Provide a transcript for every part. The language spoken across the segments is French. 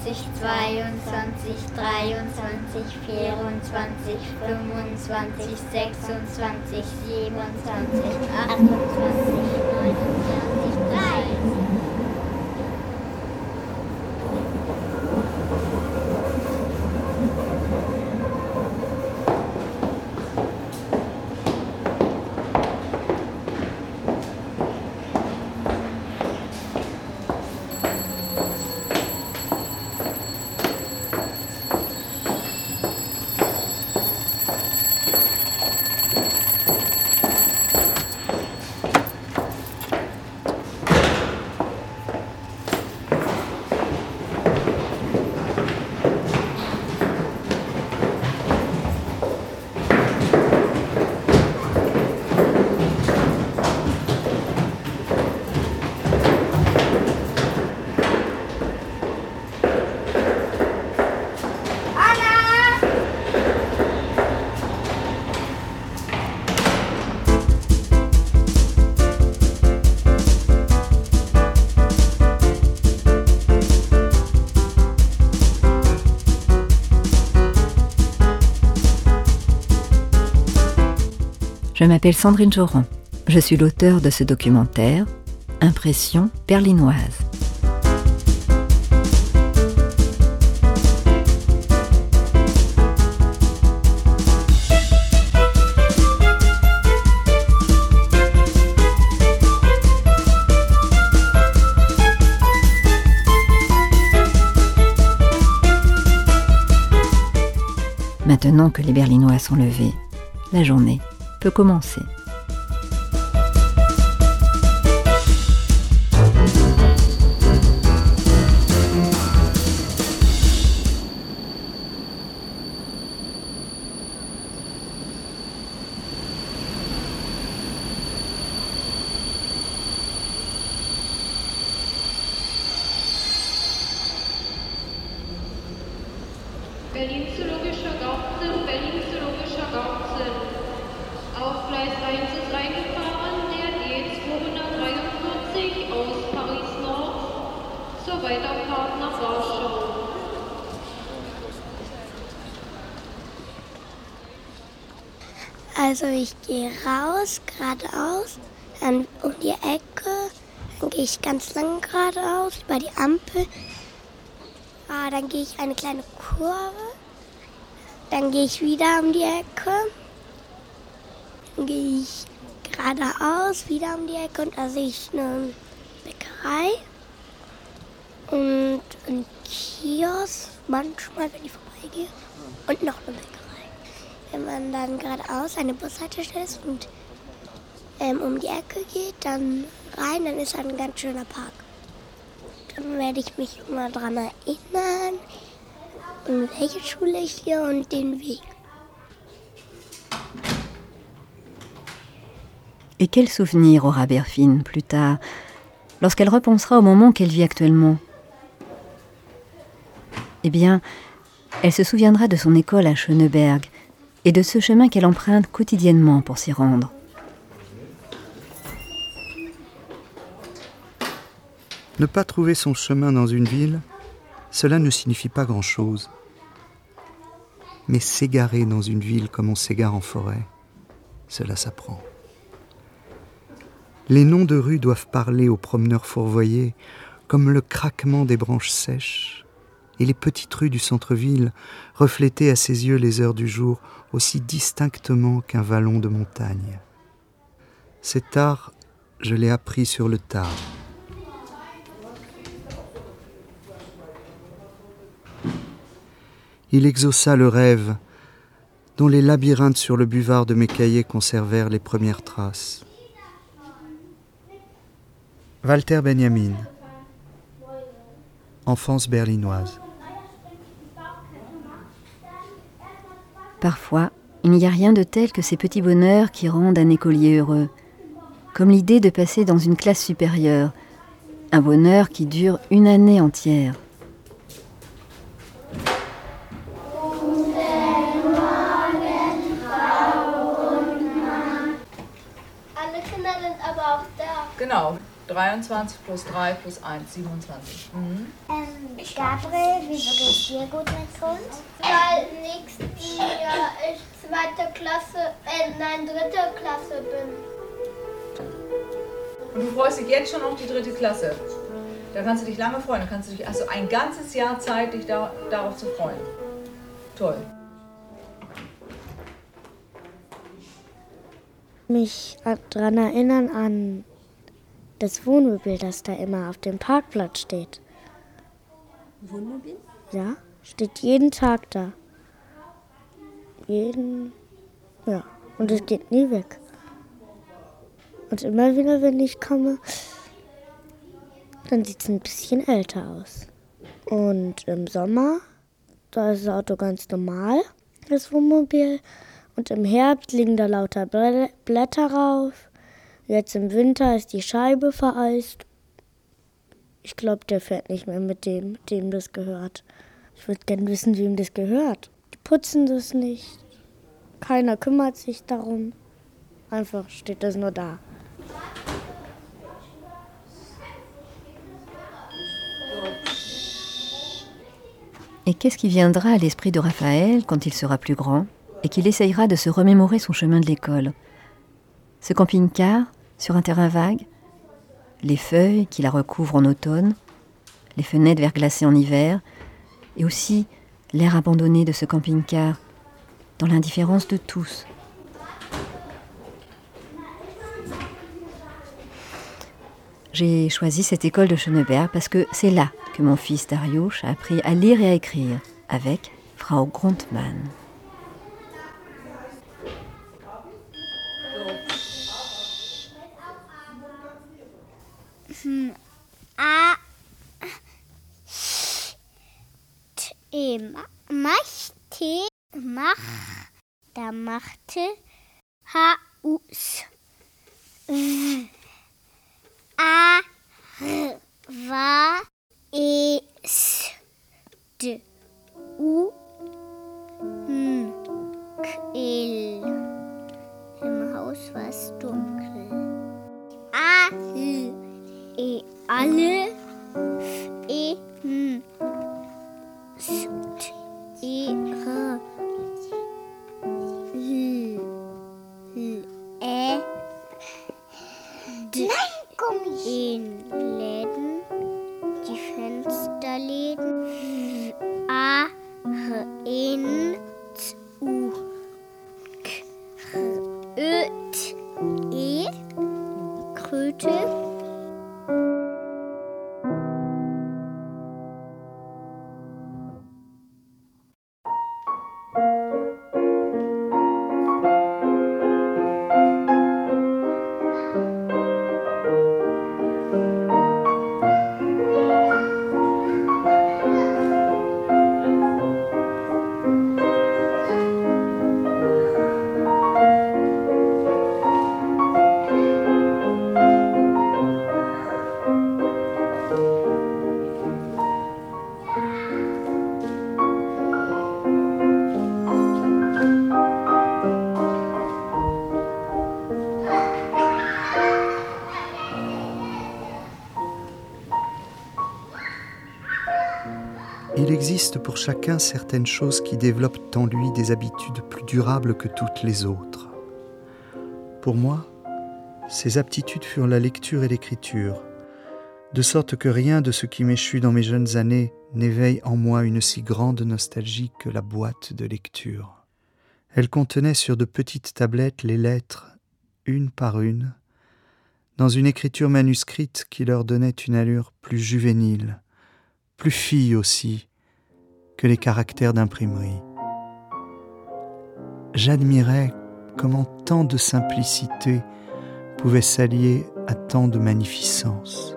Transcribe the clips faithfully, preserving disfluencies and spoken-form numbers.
einundzwanzig, zweiundzwanzig, dreiundzwanzig, vierundzwanzig, fünfundzwanzig, sechsundzwanzig, siebenundzwanzig, achtundzwanzig, neunundzwanzig, dreißig. Je m'appelle Sandrine Joron. Je suis l'auteure de ce documentaire, Impressions berlinoises. Maintenant que les Berlinois sont levés, la journée peut commencer. Berlin Zoologischer Garten, Berlin Zoologischer Garten. Auf Gleis eins ist eingefahren der D zweihundertdreiundvierzig aus Paris Nord zur Weiterfahrt nach Warschau. Also ich gehe raus, geradeaus, dann um die Ecke, dann gehe ich ganz lang geradeaus über die Ampel. Ah, dann gehe ich eine kleine Kurve, dann gehe ich wieder um die Ecke, dann gehe ich geradeaus, wieder um die Ecke und da sehe ich eine Bäckerei und ein Kiosk, manchmal, wenn ich vorbeigehe, und noch eine Bäckerei. Wenn man dann geradeaus eine Bushaltestelle ist und ähm, um die Ecke geht, dann rein, dann ist da ein ganz schöner Park. Dann werde ich mich immer daran erinnern, in welche Schule ich gehe und den Weg. Et quel souvenir aura Berfine plus tard, lorsqu'elle repensera au moment qu'elle vit actuellement? Eh bien, elle se souviendra de son école à Schöneberg et de ce chemin qu'elle emprunte quotidiennement pour s'y rendre. Ne pas trouver son chemin dans une ville, cela ne signifie pas grand-chose. Mais s'égarer dans une ville comme on s'égare en forêt, cela s'apprend. Les noms de rues doivent parler aux promeneurs fourvoyés comme le craquement des branches sèches et les petites rues du centre-ville refléter à ses yeux les heures du jour aussi distinctement qu'un vallon de montagne. Cet art, je l'ai appris sur le tard. Il exauça le rêve dont les labyrinthes sur le buvard de mes cahiers conservèrent les premières traces. Walter Benjamin, Enfance berlinoise. Parfois, il n'y a rien de tel que ces petits bonheurs qui rendent un écolier heureux, comme l'idée de passer dans une classe supérieure, un bonheur qui dure une année entière. Genau. dreiundzwanzig plus drei plus eins, siebenundzwanzig. Mhm. Ähm, Gabriel, wieso geht's dir gut mit uns? Weil nächstes Jahr ich zweite Klasse, äh, nein, dritte Klasse bin. Und du freust dich jetzt schon auf die dritte Klasse. Da kannst du dich lange freuen. Da kannst du dich, also ein ganzes Jahr Zeit, dich da, darauf zu freuen. Toll. Mich daran erinnern an das Wohnmobil, das da immer auf dem Parkplatz steht. Wohnmobil? Ja, steht jeden Tag da. Jeden, ja, und es geht nie weg. Und immer wieder, wenn ich komme, dann sieht es ein bisschen älter aus. Und im Sommer, da ist das Auto ganz normal, das Wohnmobil. Und im Herbst liegen da lauter Blätter rauf. Jetzt im Winter ist die Scheibe vereist. Ich glaube, der fährt nicht mehr mit dem, dem das gehört. Ich würde gerne wissen, wem das gehört. Die putzen das nicht. Keiner kümmert sich darum. Einfach steht das nur da. Et qu'est-ce qui viendra à l'esprit de Raphaël quand il sera plus grand et qu'il essayera de se remémorer son chemin de l'école? Ce camping-car sur un terrain vague, les feuilles qui la recouvrent en automne, les fenêtres verglacées en hiver, et aussi l'air abandonné de ce camping-car, dans l'indifférence de tous. J'ai choisi cette école de Schöneberg parce que c'est là que mon fils Dariusz a appris à lire et à écrire, avec Frau Grundmann. Hm. A T machte mach da machte Haus A R war es D U N K Im Haus war es dunkel. A L E alle F E N S T E R L L E D in Läden, die Fensterläden, A R N Z U K Ö T E Kröte. Il existe pour chacun certaines choses qui développent en lui des habitudes plus durables que toutes les autres. Pour moi, ces aptitudes furent la lecture et l'écriture, de sorte que rien de ce qui m'échut dans mes jeunes années n'éveille en moi une si grande nostalgie que la boîte de lecture. Elle contenait sur de petites tablettes les lettres, une par une, dans une écriture manuscrite qui leur donnait une allure plus juvénile, plus fille aussi, que les caractères d'imprimerie. J'admirais comment tant de simplicité pouvait s'allier à tant de magnificence.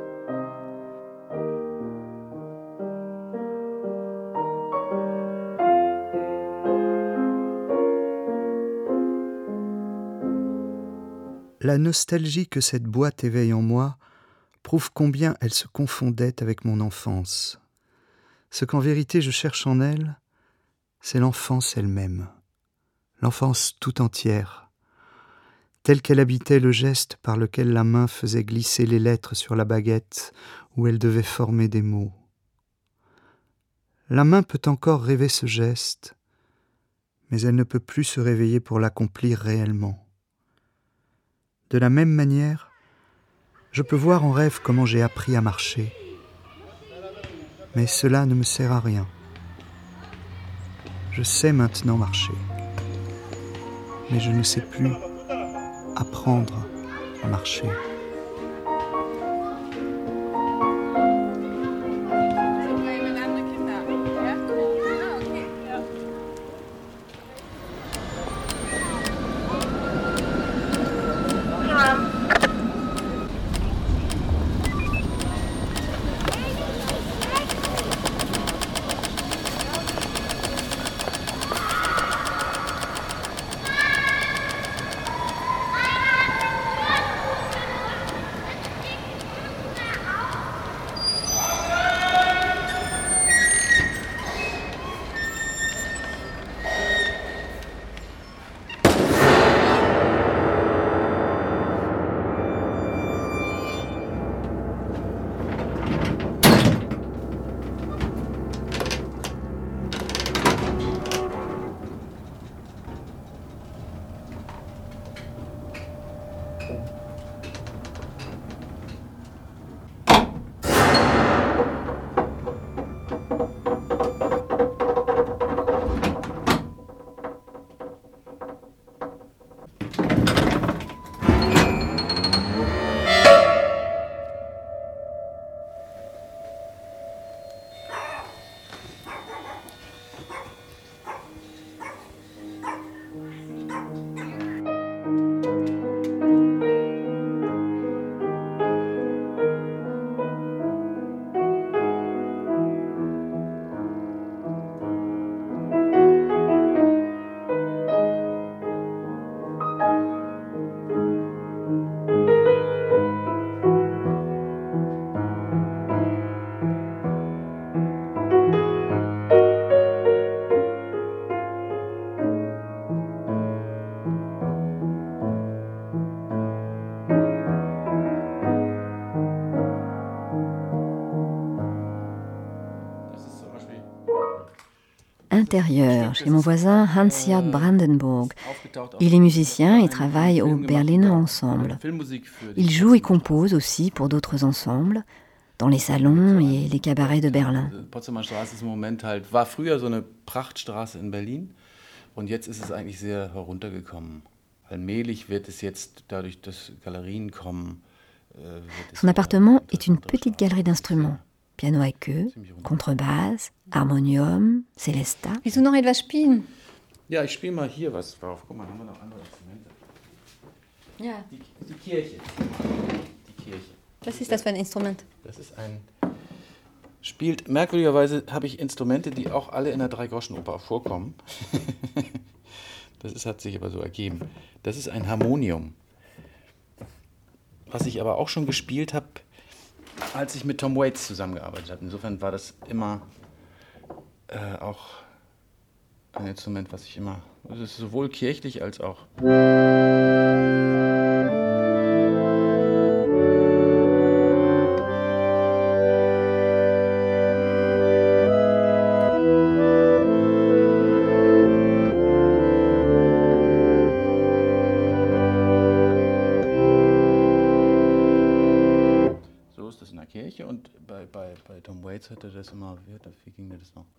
La nostalgie que cette boîte éveille en moi prouve combien elle se confondait avec mon enfance. Ce qu'en vérité je cherche en elle, c'est l'enfance elle-même, l'enfance tout entière, telle qu'elle habitait le geste par lequel la main faisait glisser les lettres sur la baguette où elle devait former des mots. La main peut encore rêver ce geste, mais elle ne peut plus se réveiller pour l'accomplir réellement. De la même manière, je peux voir en rêve comment j'ai appris à marcher, mais cela ne me sert à rien. Je sais maintenant marcher, mais je ne sais plus apprendre à marcher. Intérieur, chez mon voisin Hans-Gerd Brandenburg. Il est musicien et travaille au Berliner Ensemble. Il joue et compose aussi pour d'autres ensembles, dans les salons et les cabarets de Berlin. Potsdamer Straße ist im Moment halt, war früher so eine Prachtstraße in Berlin und jetzt ist es eigentlich sehr heruntergekommen. Allmählich wird es jetzt, dadurch, dass Galerien kommen, Son appartement est une petite galerie d'instruments. Piano à queue, contrebasse, Harmonium, Celesta. Wieso noch etwas spielen? Ja, ich spiele mal hier was drauf. Guck mal, haben wir noch andere Instrumente. Ja. Die, die Kirche. Die Kirche. Was ist das für ein Instrument? Das ist ein... Spielt, merkwürdigerweise habe ich Instrumente, die auch alle in der Drei-Groschen-Oper vorkommen. Das ist, hat sich aber so ergeben. Das ist ein Harmonium. Was ich aber auch schon gespielt habe, als ich mit Tom Waits zusammengearbeitet habe. Insofern war das immer äh, auch ein Instrument, was ich immer... Also es ist sowohl kirchlich als auch... Kirche und bei, bei, bei Tom Waits hatte das immer, wie ging das noch?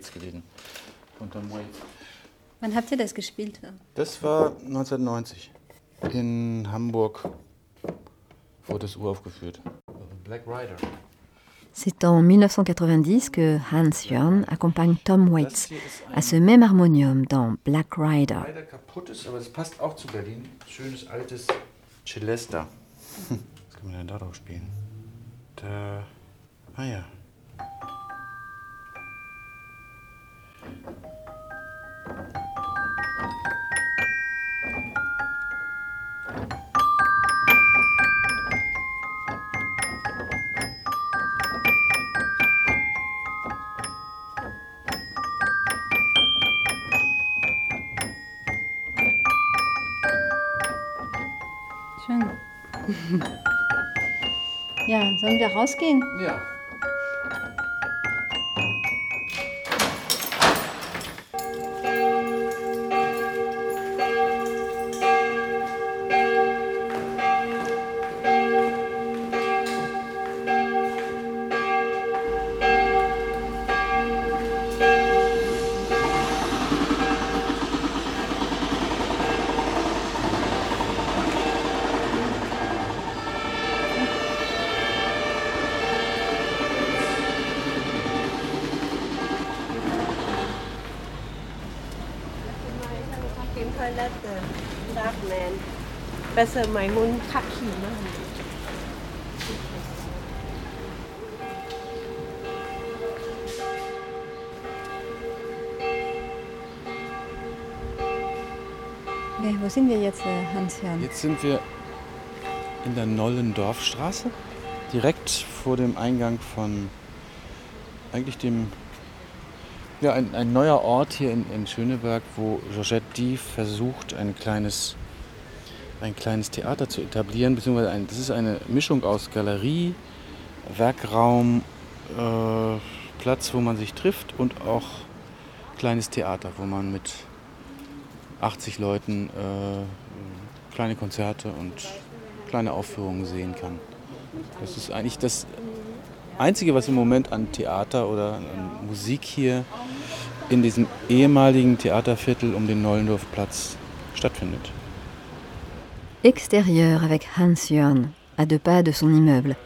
Waits gewesen. Von Tom Waits. Wann habt ihr das gespielt? Das war neunzehnhundertneunzig. In Hamburg wurde das uraufgeführt. Black Rider. C'est en mille neuf cent quatre-vingt-dix que Hans Jörn accompagne Tom Waits à ce même harmonium dans Black Rider. Leider kaputt ist, aber das passt auch zu Berlin. Schönes altes Celesta. Was kann man denn da drauf spielen? Da. Ah ja. Schön. Ja, sollen wir rausgehen? Ja. Besser mein Hund Kaki machen. Okay, wo sind wir jetzt, Hans-Jörn? Jetzt sind wir in der Nollendorfstraße, direkt vor dem Eingang von eigentlich dem, ja, ein, ein neuer Ort hier in, in Schöneberg, wo Georgette Dief versucht, ein kleines, ein kleines Theater zu etablieren, beziehungsweise ein, das ist eine Mischung aus Galerie, Werkraum, äh, Platz, wo man sich trifft und auch kleines Theater, wo man mit achtzig Leuten äh, kleine Konzerte und kleine Aufführungen sehen kann. Das ist eigentlich das Einzige, was im Moment an Theater oder an Musik hier in diesem ehemaligen Theaterviertel um den Nollendorfplatz stattfindet. Extérieur avec Hans Jörn, à deux pas de son immeuble.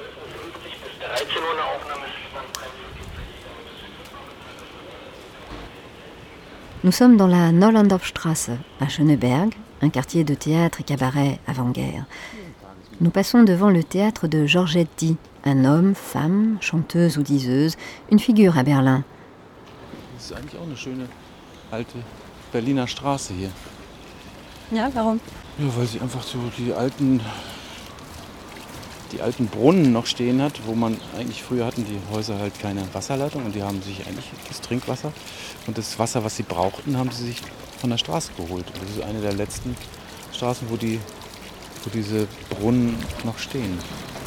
Nous sommes dans la Nollendorfstraße, à Schöneberg, un quartier de théâtre et cabaret avant-guerre. Nous passons devant le théâtre de Georgette Dief, un homme, femme, chanteuse ou diseuse, une figure à Berlin. Das ist eigentlich auch eine schöne alte Berliner Straße hier. Ja, warum? Ja, weil sie einfach so die alten, die alten Brunnen noch stehen hat, wo man eigentlich früher hatten die Häuser halt keine Wasserleitung und die haben sich eigentlich das Trinkwasser und das Wasser, was sie brauchten, haben sie sich von der Straße geholt. Und das ist eine der letzten Straßen, wo, die, wo diese Brunnen noch stehen.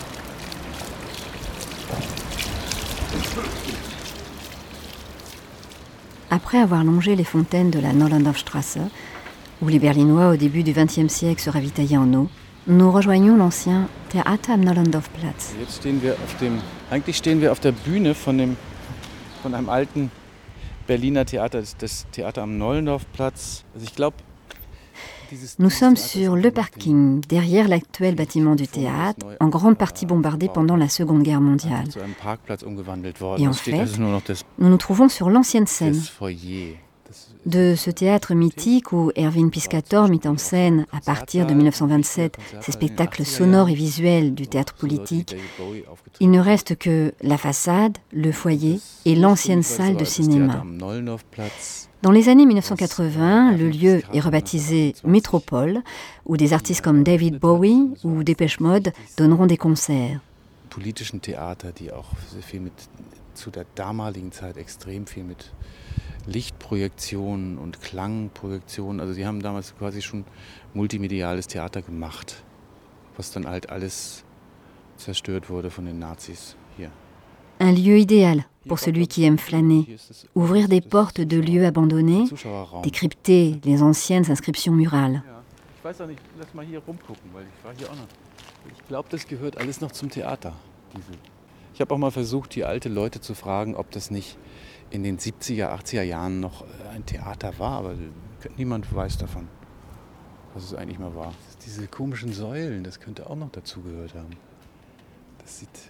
Après avoir longé les fontaines de la Nollendorfstraße, où les Berlinois au début du vingtième siècle se ravitaillaient en eau, nous rejoignons l'ancien Theater am Nollendorfplatz. Jetzt stehen wir auf dem, eigentlich stehen wir auf der Bühne von, dem, von einem alten Berliner Theater, das, das Theater am Nollendorfplatz. Also ich glaube, Nous sommes sur le parking, derrière l'actuel bâtiment du théâtre, en grande partie bombardé pendant la Seconde Guerre mondiale. Et en fait, nous nous trouvons sur l'ancienne scène de ce théâtre mythique où Erwin Piscator mit en scène, à partir de mille neuf cent vingt-sept, ces spectacles sonores et visuels du théâtre politique. Il ne reste que la façade, le foyer et l'ancienne salle de cinéma. Dans les années mille neuf cent quatre-vingts, le lieu est rebaptisé Métropole, où des artistes comme David Bowie ou Depeche Mode donneront des concerts. Politischen Theater, die auch sehr viel mit, zu der damaligen Zeit extrem viel mit Lichtprojektionen und Klangprojektionen, also sie haben damals quasi schon multimediales Theater gemacht, was dann halt alles zerstört wurde von den Nazis hier. Un lieu idéal pour celui qui aime flâner, ouvrir des portes de lieux abandonnés, décrypter les anciennes inscriptions murales. Ich weiß auch nicht, lass mal hier rumgucken, weil ich war hier auch noch. Ich glaube, das gehört alles noch zum Theater. Ich habe auch mal versucht, die alten Leute zu fragen, ob das nicht in den siebziger, achtziger Jahren noch ein Theater war, aber niemand weiß davon, was es eigentlich mal war. Diese komischen Säulen, das könnte auch noch dazugehört haben. Das sieht...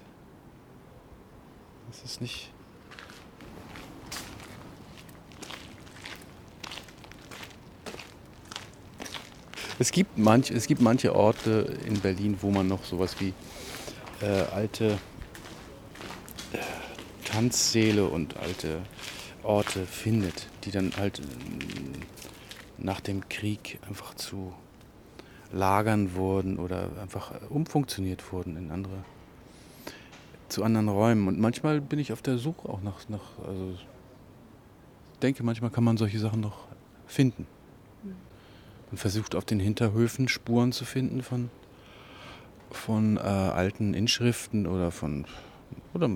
Das ist nicht... Es gibt, manch, es gibt manche Orte in Berlin, wo man noch sowas wie äh, alte äh, Tanzsäle und alte Orte findet, die dann halt äh, nach dem Krieg einfach zu Lagern wurden oder einfach umfunktioniert wurden in andere, zu anderen Räumen. Und manchmal bin ich auf der Suche auch nach, nach also ich denke, manchmal kann man solche Sachen noch finden. Man versucht auf den Hinterhöfen Spuren zu finden von, von äh, alten Inschriften oder von oder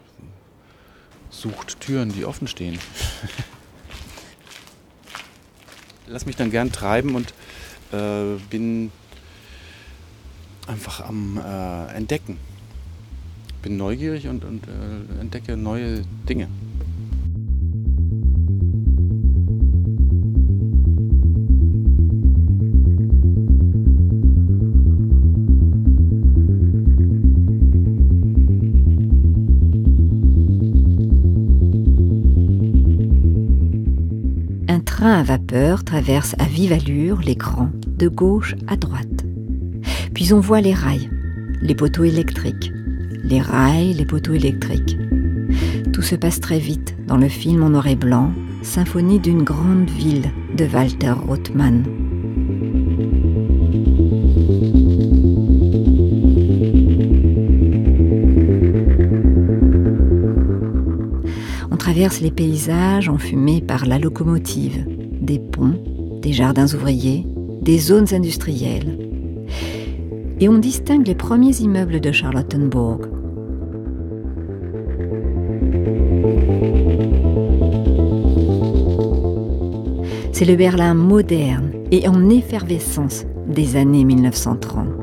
sucht Türen, die offen stehen. Lass mich dann gern treiben und äh, bin einfach am äh, Entdecken. Bin neugierig und, und äh, entdecke neue Dinge. Un train à vapeur traverse à vive allure l'écran, de gauche à droite. Puis on voit les rails, les poteaux électriques, les rails, les poteaux électriques. Tout se passe très vite dans le film en noir et blanc, Symphonie d'une grande ville de Walter Rothmann. On traverse les paysages enfumés par la locomotive, des ponts, des jardins ouvriers, des zones industrielles. Et on distingue les premiers immeubles de Charlottenburg. C'est le Berlin moderne et en effervescence des années mille neuf cent trente.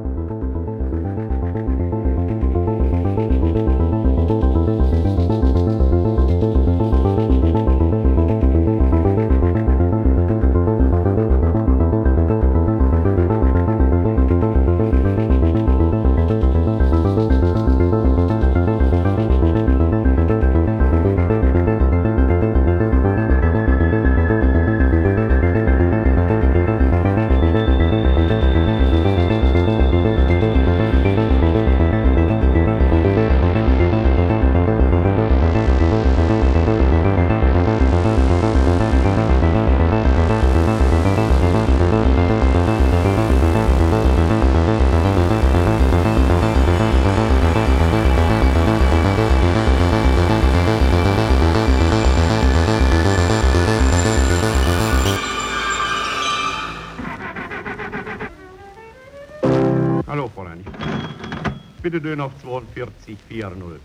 Hallo, Fräulein. Bitte Döner auf zweiundvierzig vierzig.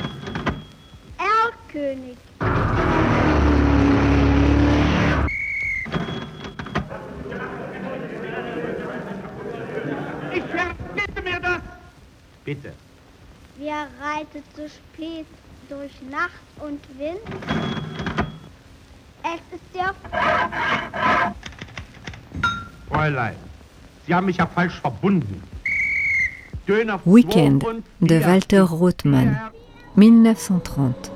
Erlkönig. Ich verbitte mir das! Bitte. Wer reitet so spät durch Nacht und Wind? Es ist ja... Fräulein, Sie haben mich ja falsch verbunden. Weekend de Walter Rothmann, mille neuf cent trente.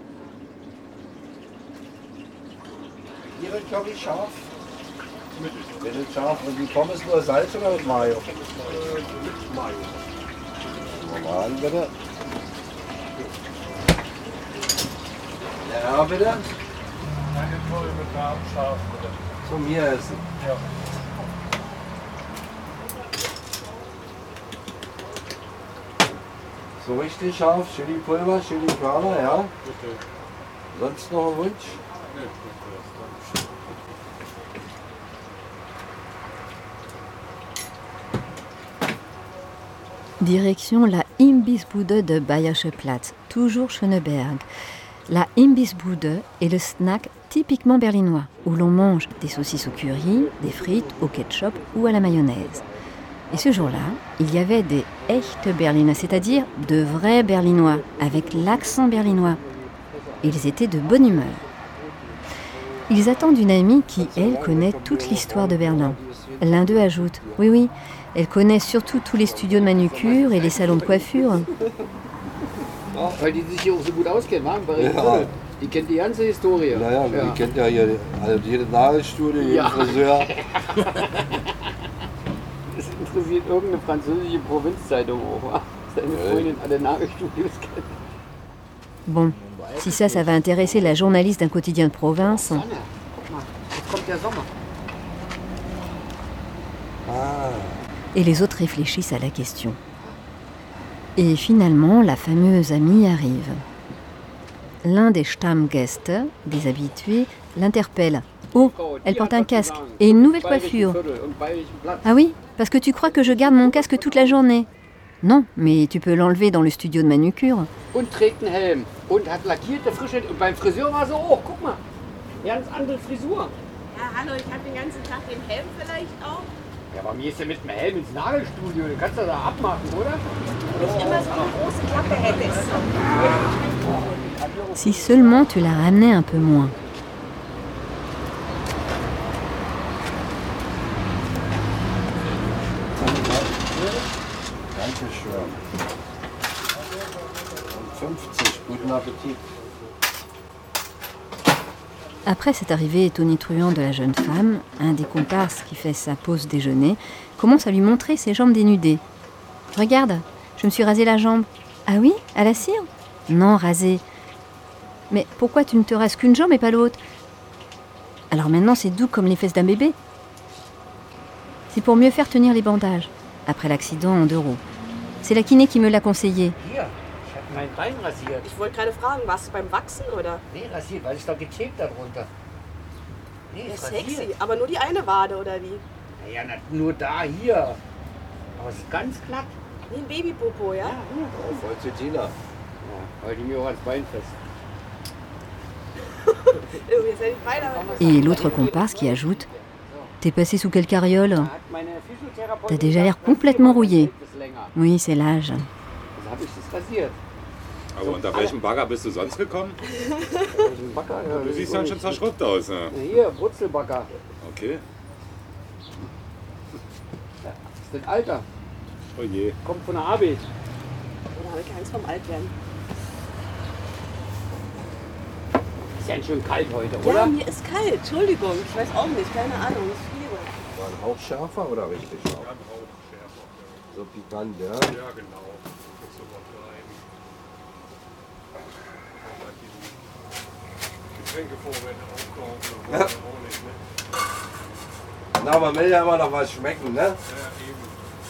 Ihre Curry scharf? Mittel. Bitte scharf. Und die Pommes nur Salz oder mit Mayo? Mit Mayo. Normal, bitte. Ja, bitte. Eine voll mit warm scharf, bitte. Zu mir essen. Ja. So richtig scharf, Chili-Pulver, Chili-Powder, ja? Bitte. Sonst noch ein Wunsch? Nee, bitte. Direction la Imbissbude de Bayerischer Platz, toujours Schöneberg. La Imbissbude est le snack typiquement berlinois, où l'on mange des saucisses au curry, des frites au ketchup ou à la mayonnaise. Et ce jour-là, il y avait des echte Berliner, c'est-à-dire de vrais Berlinois, avec l'accent berlinois. Ils étaient de bonne humeur. Ils attendent une amie qui, elle, connaît toute l'histoire de Berlin. L'un d'eux ajoute « Oui, oui, elle connaît surtout tous les studios de manucure et les salons de coiffure. » Weil die sich hier auch so gut auskennen, wa? Ja. Die kennt die ganze Historie. Naja, ja. Die kennt ja hier also jede Nagelstudie, jeden ja. Friseur. Das interessiert irgendeine französische Provinzzeitung auch, wa? Dass deine Freundin alle Nagelstudios kennt. Bon, si ça, ça va intéresser la journaliste d'un quotidien de province. Sonne, guck mal, jetzt kommt der Sommer. Ah. Et les autres réfléchissent à la question. Et finalement, la fameuse amie arrive. L'un des Stammgäste, des habitués, l'interpelle. Oh, elle porte un casque et une nouvelle coiffure. Ah oui, parce que tu crois que je garde mon casque toute la journée? Non, mais tu peux l'enlever dans le studio de manucure. Und trägt einen Helm und hat lackierte Frische. Und beim Friseur war so, oh, guck mal, ganz andere Frisur. Ja, hallo, ich habe den ganzen Tag den Helm vielleicht auch. Ja, bei mir ist ja mit dem Helm ins Nagelstudio. Du kannst das da abmachen, oder? Wenn ich immer so eine große Klappe hättest. Si seulement tu la ramenais un peu moins. Dankeschön. Und fünfzig, guten Appetit. Après cette arrivée tonitruante de la jeune femme, un des comparses qui fait sa pause déjeuner commence à lui montrer ses jambes dénudées. « Regarde, je me suis rasé la jambe. »« Ah oui, à la cire ?»« Non, rasée. »« Mais pourquoi tu ne te rases qu'une jambe et pas l'autre ?»« Alors maintenant c'est doux comme les fesses d'un bébé. »« C'est pour mieux faire tenir les bandages, après l'accident en deux roues. C'est la kiné qui me l'a conseillé. » Mein Bein rasiert. Ich wollte gerade fragen, warst du beim Wachsen oder? Nee, rasiert, weil ich da geklebt darunter. Nee, Ja, ist sexy, rasiert. aber nur die eine Wade oder wie? Naja, na, nur da, hier. Aber es ist ganz glatt. Wie ein Babypopo, ja? Ja, hier. Voll zu Tina. Ja, weil die mir auch ans Bein fest. Jetzt hätte ich beinahe. Et l'autre comparse qui ajoute « T'es passé sous quelle carriole ? T'as déjà l'air complètement rouillé. » Oui, c'est l'âge. Also habe ich das rasiert. Aber unter welchem Bagger bist du sonst gekommen? Bagger, ja, Du siehst dann schon zerschrubbt aus. Ne? Ja, hier, Wurzelbagger. Okay. Ja, das ist das Alter. Oh je. Kommt von der Arbeit. Oder habe ich Angst vom Altwerden? Ist ja schön kalt heute, Ja, oder? mir ist kalt. Entschuldigung, ich weiß auch nicht. Keine Ahnung, ich friere. War ein Hauch schärfer oder richtig scharf? Ein Hauch schärfer. So pikant, ja? Ja, genau. Das so übertreiben. Getränke vorwärts aufkochen. Ja. Auch nicht, ne? Na, man will ja immer noch was schmecken, ne? Ja, eben.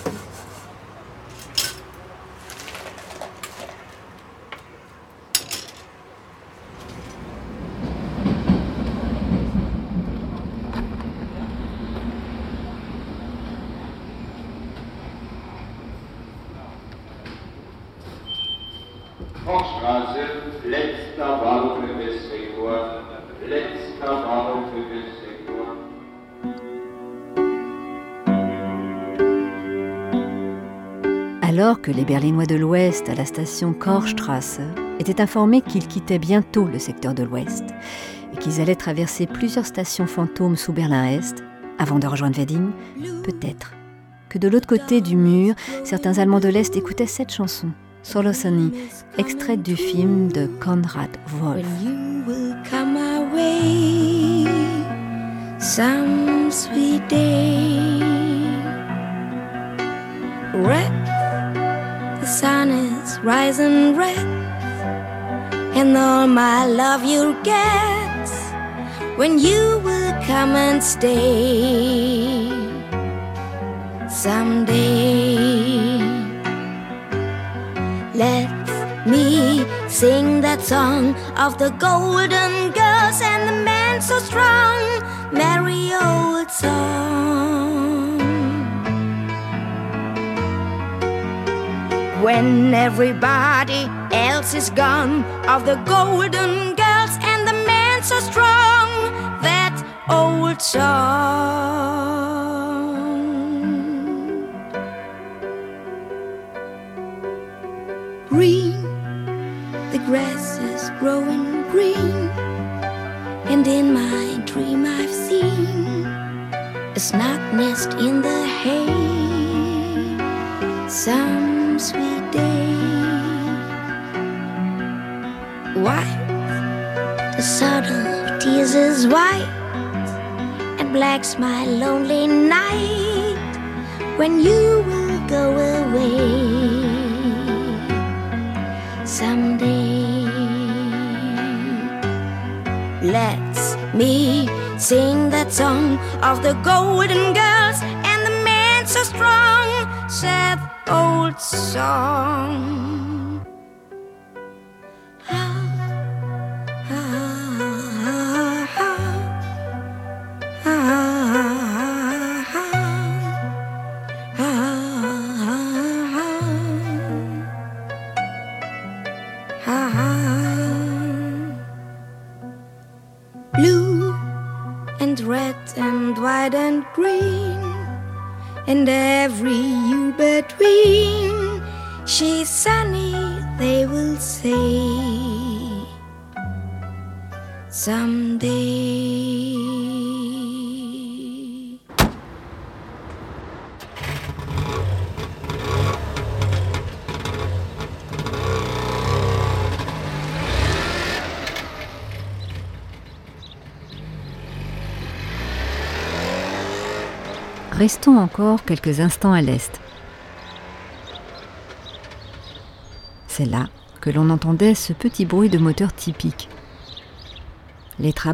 Kochstraße, letzter Bahnhof im Westsektor, letzter Bahnhof im Westsektor. Alors que les Berlinois de l'Ouest à la station Korstrasse étaient informés qu'ils quittaient bientôt le secteur de l'Ouest et qu'ils allaient traverser plusieurs stations fantômes sous Berlin-Est avant de rejoindre Wedding, peut-être que de l'autre côté du mur, certains Allemands de l'Est écoutaient cette chanson, Solo Sunny, extraite du film de Konrad Wolf. When you will come my way, some some sweet day. Red, the sun is rising red, and all my love you'll get when you will come and stay someday. Let me sing that song of the golden girls and the man so strong, merry old song. When everybody else is gone, of the golden girls and the man so strong, that old song. Green, the grass is growing green, and in my dream I've seen a snug nest in the hay. Some sweet day, white, the subtle tears is white, and black's my lonely night when you will go away someday. Let's me sing that song of the golden girls and the man so strong, sad old song. Ah, ah, ah, ah, ah, ah, ah. Blue and red and white and green, and every hue between, she's sunny, they will say someday. Restons encore quelques instants à l'est. C'est là que l'on entendait ce petit bruit de moteur typique. Les Trabants ?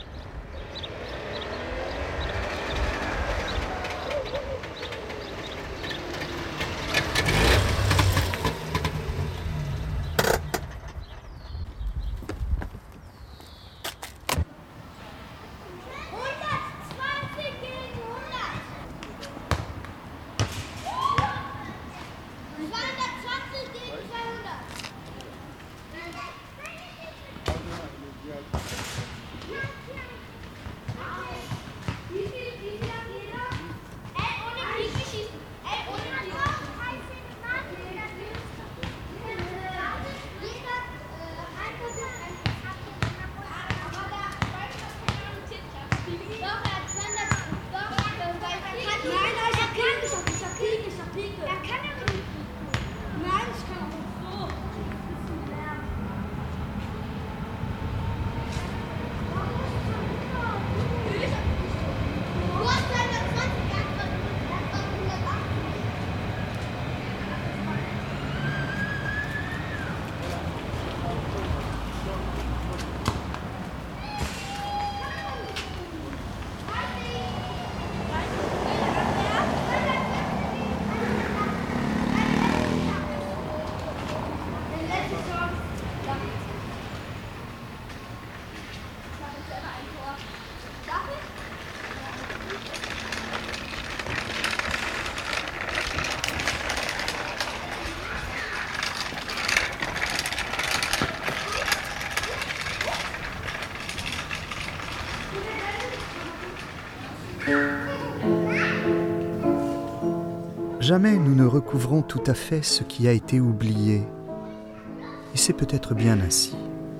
Jamais nous ne recouvrons tout à fait ce qui a été oublié. Et c'est peut-être bien ainsi.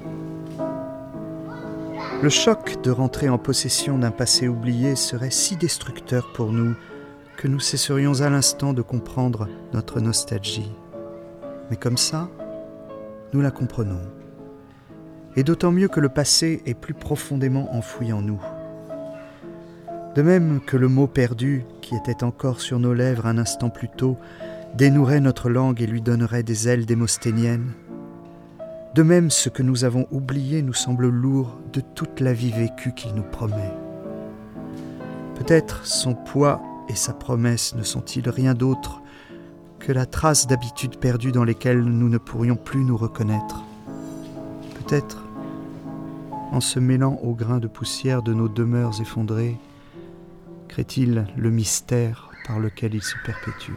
Le choc de rentrer en possession d'un passé oublié serait si destructeur pour nous que nous cesserions à l'instant de comprendre notre nostalgie. Mais comme ça, nous la comprenons. Et d'autant mieux que le passé est plus profondément enfoui en nous. De même que le mot perdu, qui était encore sur nos lèvres un instant plus tôt, dénouerait notre langue et lui donnerait des ailes démosthéniennes. De même, ce que nous avons oublié nous semble lourd de toute la vie vécue qu'il nous promet. Peut-être son poids et sa promesse ne sont-ils rien d'autre que la trace d'habitudes perdues dans lesquelles nous ne pourrions plus nous reconnaître. Peut-être, en se mêlant au grain de poussière de nos demeures effondrées, crée-t-il le mystère par lequel il se perpétue.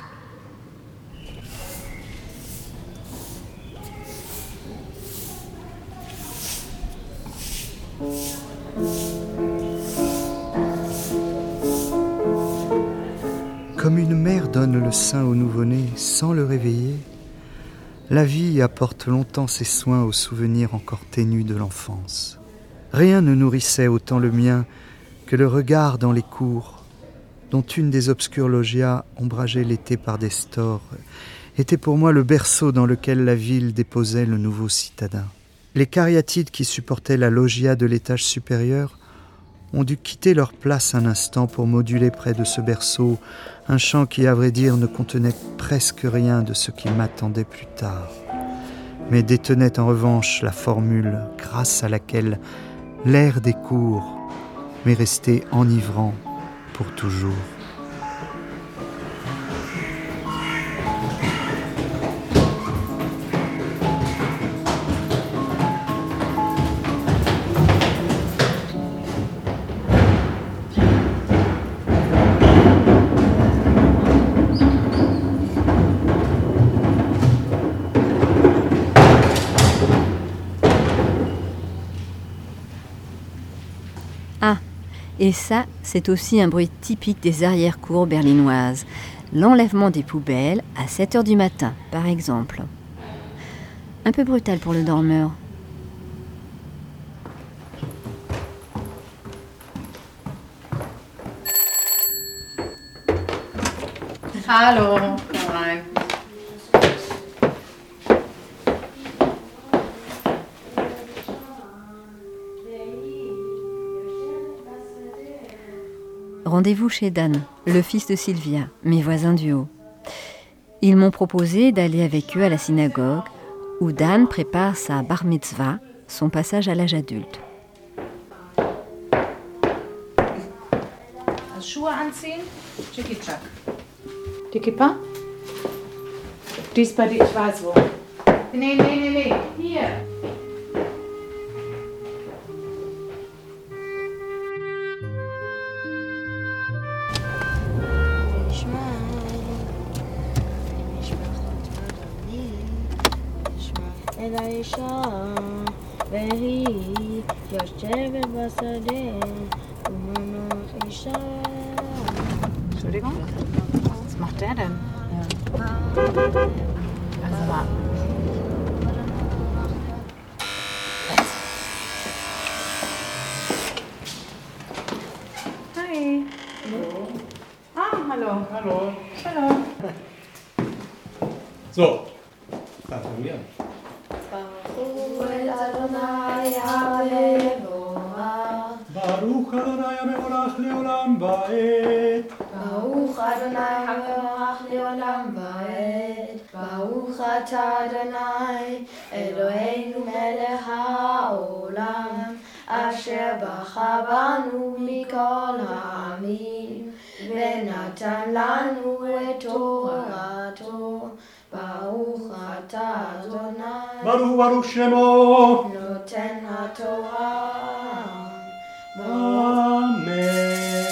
Comme une mère donne le sein au nouveau-né sans le réveiller, la vie apporte longtemps ses soins aux souvenirs encore ténus de l'enfance. Rien ne nourrissait autant le mien que le regard dans les cours, dont une des obscures loggias, ombragées l'été par des stores, était pour moi le berceau dans lequel la ville déposait le nouveau citadin. Les cariatides qui supportaient la loggia de l'étage supérieur ont dû quitter leur place un instant pour moduler près de ce berceau un chant qui, à vrai dire, ne contenait presque rien de ce qui m'attendait plus tard, mais détenait en revanche la formule grâce à laquelle l'air des cours m'est resté enivrant pour toujours. Et ça, c'est aussi un bruit typique des arrière-cours berlinoises. L'enlèvement des poubelles à sept heures du matin, par exemple. Un peu brutal pour le dormeur. Hallo, komm rein. Rendez-vous chez Dan, le fils de Sylvia, mes voisins du haut. Ils m'ont proposé d'aller avec eux à la synagogue, où Dan prépare sa bar mitzvah, son passage à l'âge adulte. Schuhe anziehen, Tschiki-Tschak. Die Kippa? Die ist bei dir, ich weiß wo. Nee, nee, nee, nee, hier. אל האישה, והיא יושבת בשדה, ומנו אישה. Entschuldigung, was macht der denn? Ja. Also mal. Hi. Hallo. Ah, hallo. Hallo. Hallo. So, dann fangen wir an. Baruch Adonai Me'olach Leolam Va'ed. Baruch Adonai Me'olach Leolam Va'ed. Baruch Atah Adonai Eloheinu Melech Ha'olam Asher bacha banu mikol ha'amim ונתן לנו את תורתו. ברוך אתה אדוני. ברוך ברוך שמו. נותן התורה. אמן.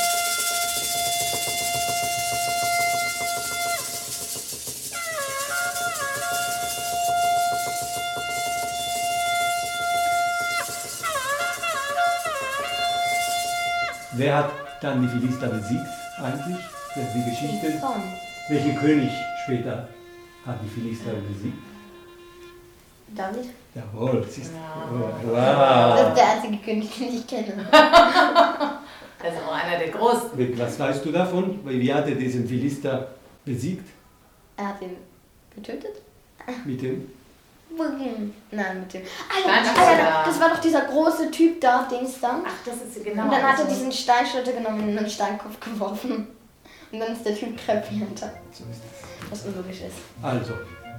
Wer hat dann die Philister besiegt eigentlich? Das ist die Geschichte. Welcher König später hat die Philister besiegt? David. Jawohl, siehst du. Ja. Wow. Das ist der einzige König, den ich kenne. Das ist auch einer der Großen. Was weißt du davon? Wie hat er diesen Philister besiegt? Er hat ihn getötet. Mit dem? Buggen. Nein, mit dem. Steinschleuder. Alter, das war doch dieser große Typ da, Dings da. Ach, das ist genau. Und dann hat er so. diesen Steinschleuder genommen und in einen Steinkopf geworfen. Und dann ist der Typ krepiert. So ist das. Was unlogisch ist. Also,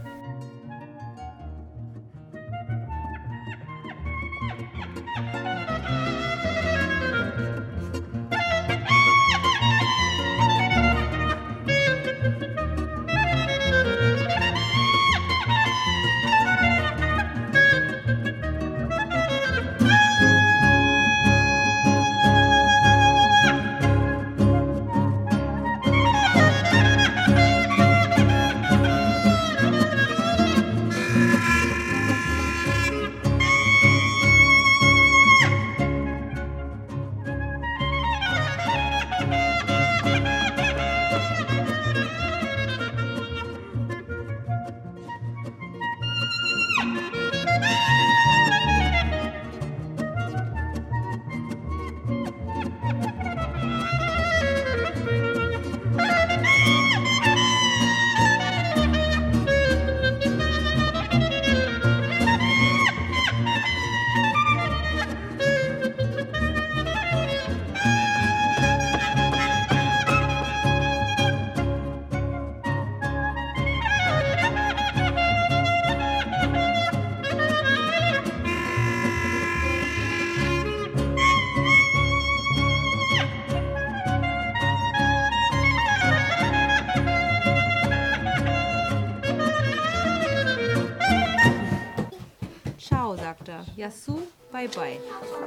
Ciao, sagt er. Yasu, bye bye.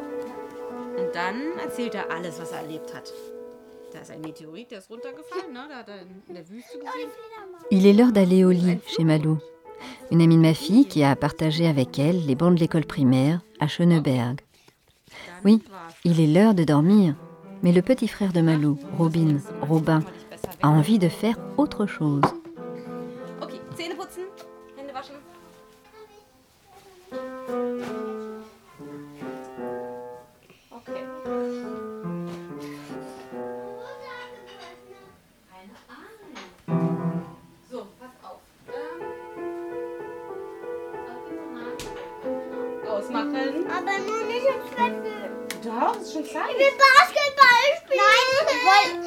Und dann erzählt er alles, was er erlebt hat. Da ist ein Meteorit, der ist runtergefallen, ne? Da hat er in der Wüste gesehen. Il est l'heure d'aller au lit chez Malou, une amie de ma fille qui a partagé avec elle les bancs de l'école primaire à Schöneberg. Oui, il est l'heure de dormir, mais le petit frère de Malou, Robin, Robin, a envie de faire autre chose. Okay, Zähne putzen, Hände waschen. Okay. Keine Ahnung. So, pass auf. Ähm, ausmachen. Aber nur nicht ins Bett gehen. Doch, ist schon Zeit. Ich will Basketball spielen. Nein, ich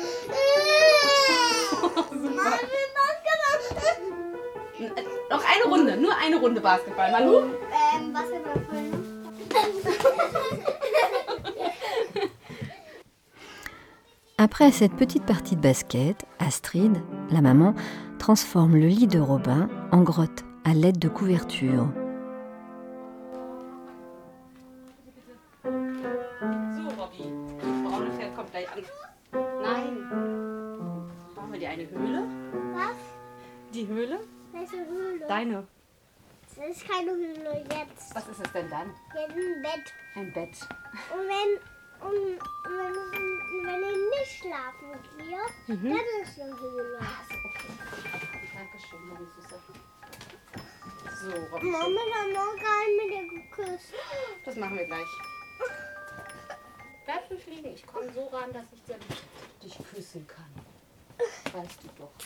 will... Nein, ich will Basketball. Noch eine Runde, nur eine Runde Basketball. Malou? Ähm, Basketball spielen. Après cette petite partie de basket, Astrid, la maman, transforme le lit de Robin en grotte à l'aide de couvertures. So, Robby. Das braune Pferd kommt gleich an. Nein. Machen wir dir eine Höhle? Was? Die Höhle? Welche Höhle? Deine. Das ist keine Höhle jetzt. Was ist es denn dann? Jetzt ein Bett. Ein Bett. Und wenn, und wenn, wenn ich nicht schlafen gehe, Mhm. dann ist eine Höhle. Ach so, okay. Dankeschön, meine Süße. So, Robby. Mama hat noch gar nicht mit dir geküsst. Das machen wir gleich. Bleib nicht liegen. Ich komme so ran, dass ich dir- dich küssen kann. Weißt du doch.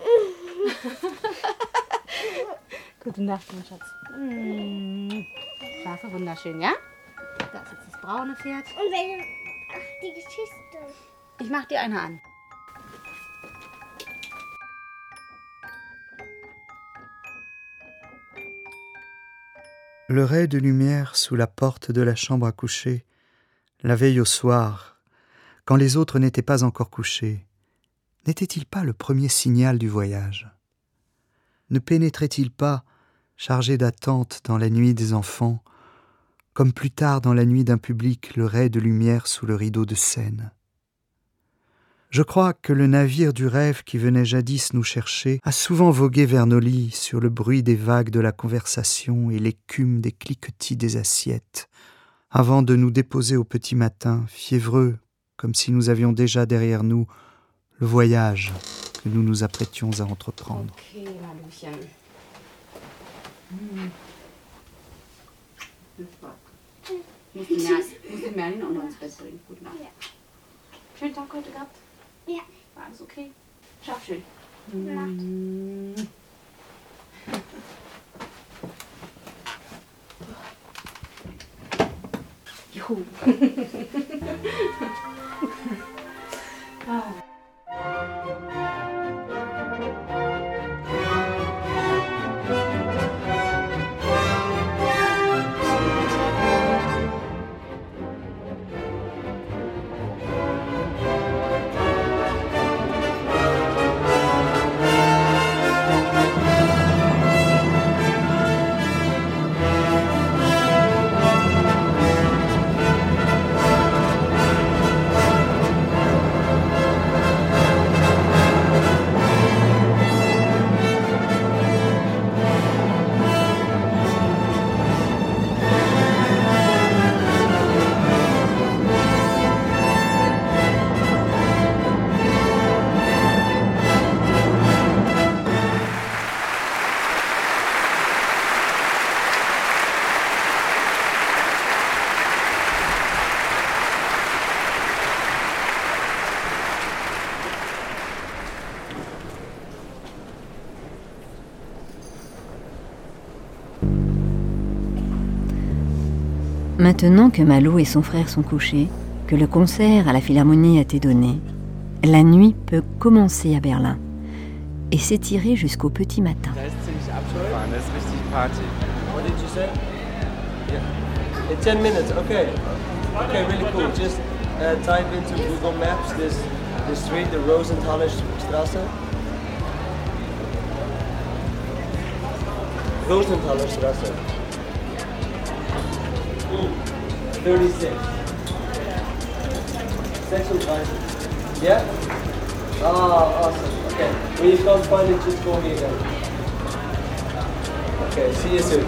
Gute Nacht, mein Schatz. Mm. Schlafe wunderschön, ja? Da ist jetzt das braune Pferd. Und welche... Ach, die Geschichte. Ich mach dir eine an. Le ray de lumière sous la porte de la chambre à coucher, la veille au soir, quand les autres n'étaient pas encore couchés, n'était-il pas le premier signal du voyage? Ne pénétrait-il pas, chargé d'attente dans la nuit des enfants, comme plus tard dans la nuit d'un public le ray de lumière sous le rideau de Seine? Je crois que le navire du rêve qui venait jadis nous chercher a souvent vogué vers nos lits sur le bruit des vagues de la conversation et l'écume des cliquetis des assiettes, avant de nous déposer au petit matin, fiévreux, comme si nous avions déjà derrière nous le voyage que nous nous apprêtions à entreprendre. Okay, Maluchen. Hm. Muss die Mer- muss die Merlin auch noch ins Bett bringen. Gute Nacht. Ja. Schönen Tag heute gehabt? Ja. War alles okay? Schlaf schön. Gute Nacht. Hm. Kuh. Ah. Maintenant que Malo et son frère sont couchés, que le concert à la Philharmonie a été donné, la nuit peut commencer à Berlin et s'étirer jusqu'au petit matin. Da ist ziemlich abgefahren, das ist richtig Party. What did you say? Yeah. In ten minutes, okay. Okay, really cool. Just uh, type into Google Maps this, this street, the Rosenthaler Straße. Rosenthaler Straße. thirty-six. sixty-five. Yeah? Ah, awesome. Okay. When you can't find it, just call me again. Okay, see you soon.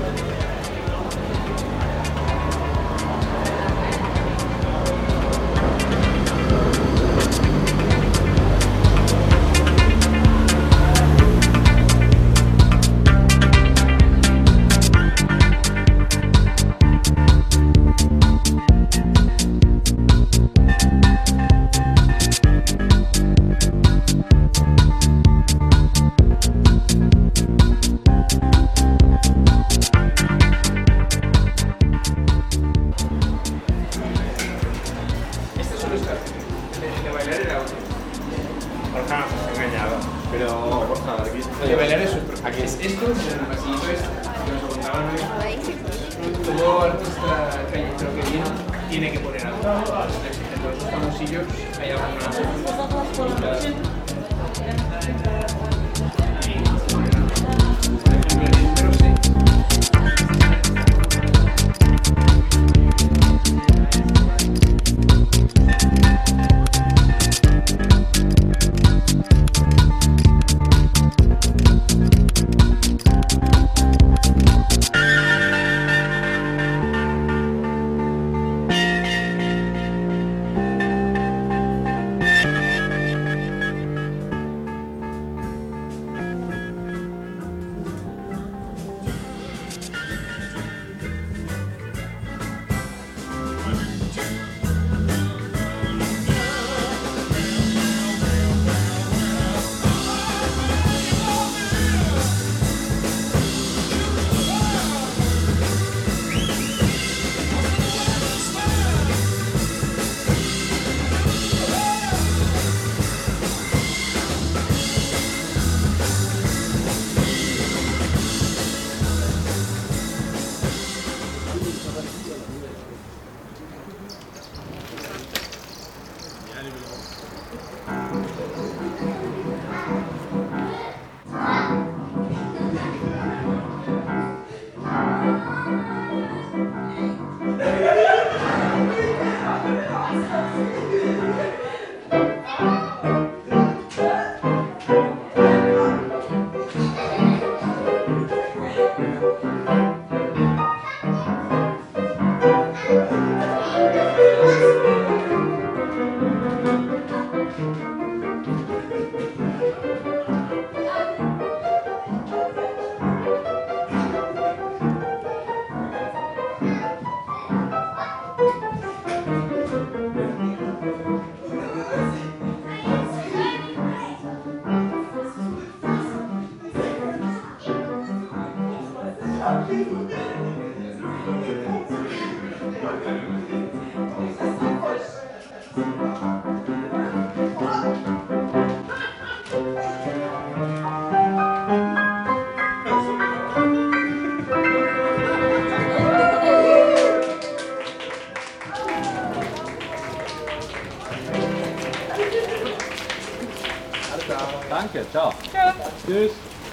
Tschüss.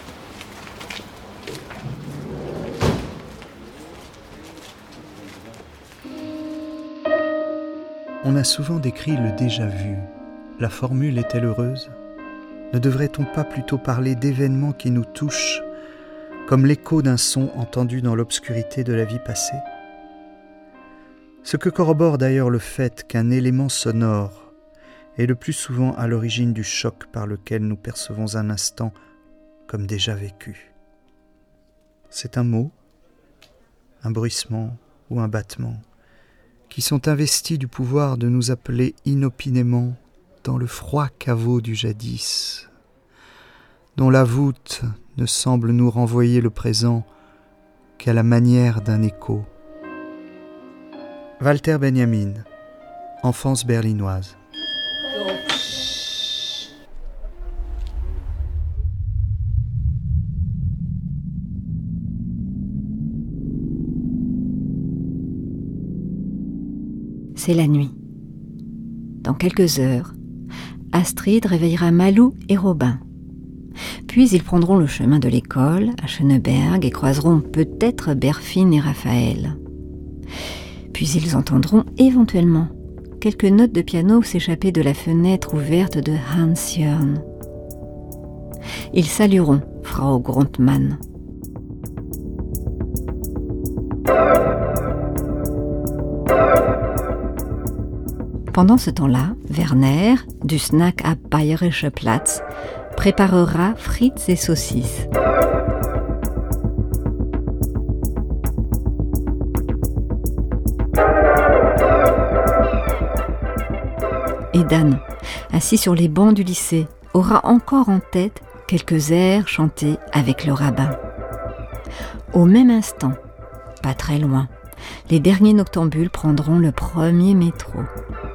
On a souvent décrit le déjà-vu. La formule est-elle heureuse ? Ne devrait-on pas plutôt parler d'événements qui nous touchent, comme l'écho d'un son entendu dans l'obscurité de la vie passée ? Ce que corrobore d'ailleurs le fait qu'un élément sonore est le plus souvent à l'origine du choc par lequel nous percevons un instant comme déjà vécu. C'est un mot, un bruissement ou un battement qui sont investis du pouvoir de nous appeler inopinément dans le froid caveau du jadis, dont la voûte ne semble nous renvoyer le présent qu'à la manière d'un écho. Walter Benjamin, Enfance berlinoise. C'est la nuit. Dans quelques heures, Astrid réveillera Malou et Robin. Puis ils prendront le chemin de l'école à Schöneberg et croiseront peut-être Berfine et Raphaël. Puis ils entendront éventuellement quelques notes de piano s'échapper de la fenêtre ouverte de Hans Jörn. Ils salueront Frau Grundmann. Pendant ce temps-là, Werner, du snack à Bayerischer Platz, préparera frites et saucisses. Et Dan, assis sur les bancs du lycée, aura encore en tête quelques airs chantés avec le rabbin. Au même instant, pas très loin, les derniers noctambules prendront le premier métro.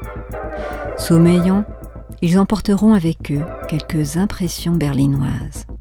Sommeillant, ils emporteront avec eux quelques impressions berlinoises.